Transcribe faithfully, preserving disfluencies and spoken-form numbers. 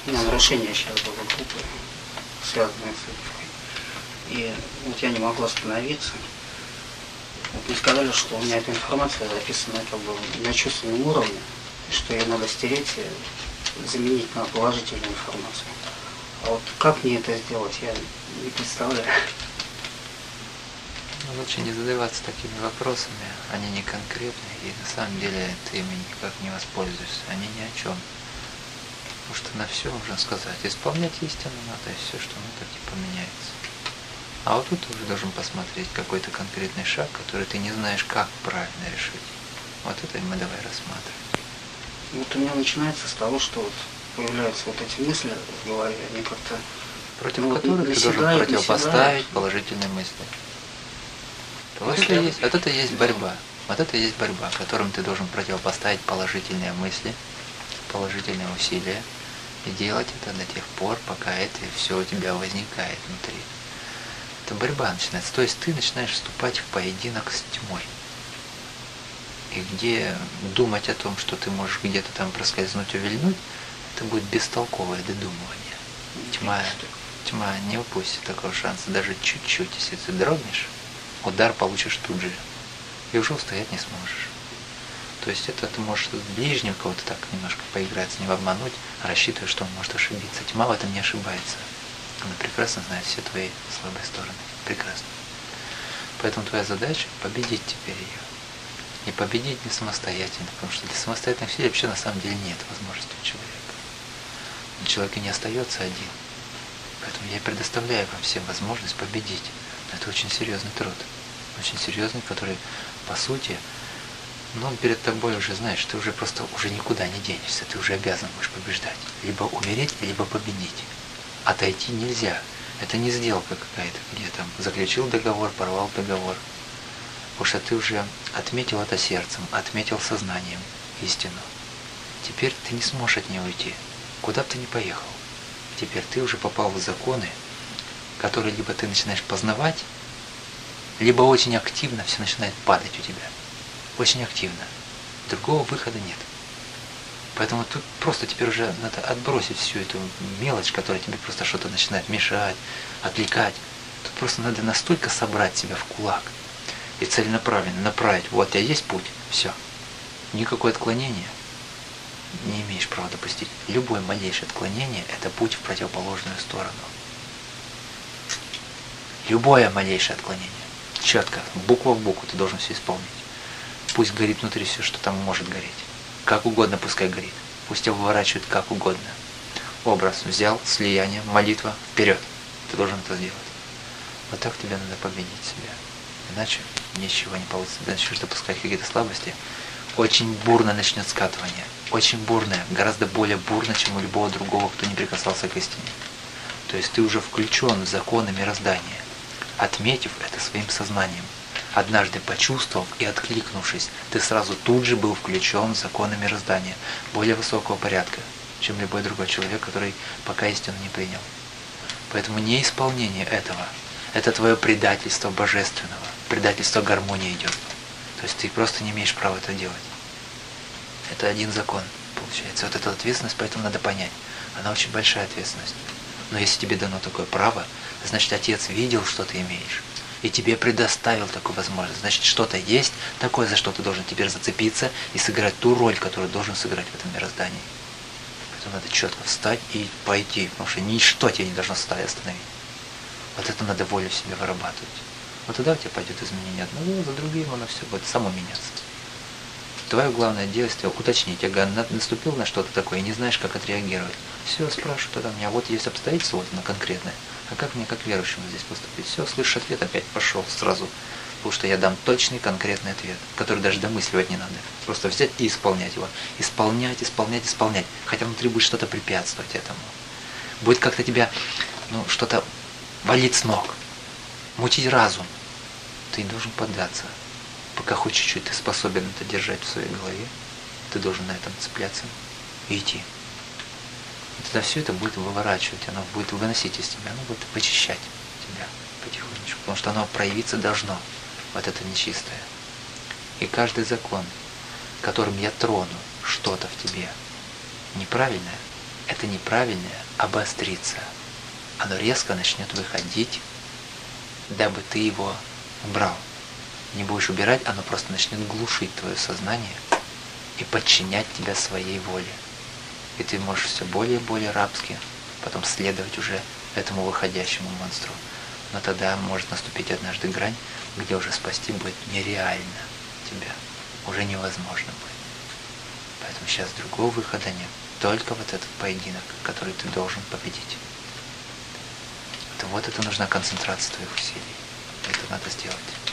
У меня нарушение сейчас было группы, связанное с выпивкой. И вот я не могу остановиться. Вот мне сказали, что у меня эта информация записана как бы на чувственном уровне, что ее надо стереть и заменить на положительную информацию. А вот как мне это сделать, я не представляю. Ну, лучше не задаваться такими вопросами, они не конкретные, и на самом деле ты ими никак не воспользуешься, они ни о чем. Потому что на все можно сказать, исполнять истину надо, и все, что надо, типа, меняется. А вот тут ты уже должен посмотреть какой-то конкретный шаг, который ты не знаешь, как правильно решить. Вот это мы давай рассматривать. Вот у меня начинается с того, что вот появляются вот эти мысли в голове, они как-то... Против ну, которых ты должен наседают, противопоставить наседают. положительные мысли. Вот это, есть, вот это и есть борьба. Вот это и есть борьба, которым ты должен противопоставить положительные мысли, положительные усилия, и делать это до тех пор, пока это все у тебя возникает внутри. Это борьба начинается. То есть ты начинаешь вступать в поединок с тьмой. И где думать о том, что ты можешь где-то там проскользнуть, увильнуть, это будет бестолковое додумывание. Тьма, тьма не упустит такого шанса, даже чуть-чуть. Если ты дрогнешь, удар получишь тут же. И уже устоять не сможешь. То есть это ты можешь с ближним кого-то так немножко поиграть, с ним обмануть, рассчитывая, что он может ошибиться. Тьма в этом не ошибается. Она прекрасно знает все твои слабые стороны. Прекрасно. Поэтому твоя задача победить теперь ее. И победить не самостоятельно, потому что для самостоятельных сил вообще на самом деле нет возможности у человека. Но человек и не остается один. Поэтому я предоставляю вам всем возможность победить. Но это очень серьезный труд. Очень серьезный, который, по сути, но он перед тобой уже, знаешь, ты уже просто уже никуда не денешься, ты уже обязан будешь побеждать. Либо умереть, либо победить. Отойти нельзя. Это не сделка какая-то, где там заключил договор, порвал договор. Потому что ты уже отметил это сердцем, отметил сознанием истину. Теперь ты не сможешь от нее уйти. Куда бы ты ни поехал. Теперь ты уже попал в законы, которые либо ты начинаешь познавать, либо очень активно все начинает падать у тебя. Очень активно. Другого выхода нет. Поэтому тут просто теперь уже надо отбросить всю эту мелочь, которая тебе просто что-то начинает мешать, отвлекать. Тут просто надо настолько собрать себя в кулак и целенаправленно направить. Вот у тебя есть путь, все. Никакое отклонение не имеешь права допустить. Любое малейшее отклонение – это путь в противоположную сторону. Любое малейшее отклонение. Четко, буква в букву ты должен все исполнить. Пусть горит внутри все, что там может гореть. Как угодно пускай горит. Пусть тебя выворачивают как угодно. Образ взял, слияние, молитва, вперед. Ты должен это сделать. Вот так тебе надо победить себя. Иначе ничего не получится. Начнешь допускать какие-то слабости. Очень бурно начнет скатывание. Очень бурное. Гораздо более бурно, чем у любого другого, кто не прикасался к истине. То есть ты уже включен в законы мироздания, отметив это своим сознанием. Однажды почувствовав и откликнувшись, ты сразу тут же был включен в законы мироздания, более высокого порядка, чем любой другой человек, который пока истину не принял. Поэтому неисполнение этого – это твое предательство божественного, предательство гармонии идет. То есть ты просто не имеешь права это делать. Это один закон, получается. Вот эта ответственность, поэтому надо понять. Она очень большая ответственность. Но если тебе дано такое право, значит, Отец видел, что ты имеешь. И тебе предоставил такую возможность. Значит, что-то есть такое, за что ты должен теперь зацепиться и сыграть ту роль, которую должен сыграть в этом мироздании. Поэтому надо четко встать и пойти, потому что ничто тебя не должно встать остановить. Вот это надо волю в себе вырабатывать. Вот тогда у тебя пойдет изменение одного, за другим оно все будет само меняться. Твое главное действие – уточнить. Ага, наступил на что-то такое и не знаешь, как отреагировать. Все, спрашиваю тогда меня, вот есть обстоятельство, вот оно конкретное. А как мне, как верующему, здесь поступить? Все, слышишь ответ, опять пошел сразу. Потому что я дам точный, конкретный ответ, который даже домысливать не надо. Просто взять и исполнять его. Исполнять, исполнять, исполнять. Хотя внутри будет что-то препятствовать этому. Будет как-то тебя, ну, что-то валить с ног. Мутить разум. Ты должен поддаться. Пока хоть чуть-чуть ты способен это держать в своей голове, ты должен на этом цепляться и идти. И тогда все это будет выворачивать, оно будет выносить из тебя, оно будет вычищать тебя потихонечку, потому что оно проявиться должно, вот это нечистое. И каждый закон, которым я трону что-то в тебе неправильное, это неправильное обострится. Оно резко начнет выходить, дабы ты его убрал. Не будешь убирать, оно просто начнет глушить твое сознание и подчинять тебя своей воле. И ты можешь все более и более рабски потом следовать уже этому выходящему монстру. Но тогда может наступить однажды грань, где уже спасти будет нереально тебя. Уже невозможно будет. Поэтому сейчас другого выхода нет. Только вот этот поединок, который ты должен победить. Это вот это нужна концентрация твоих усилий. Это надо сделать.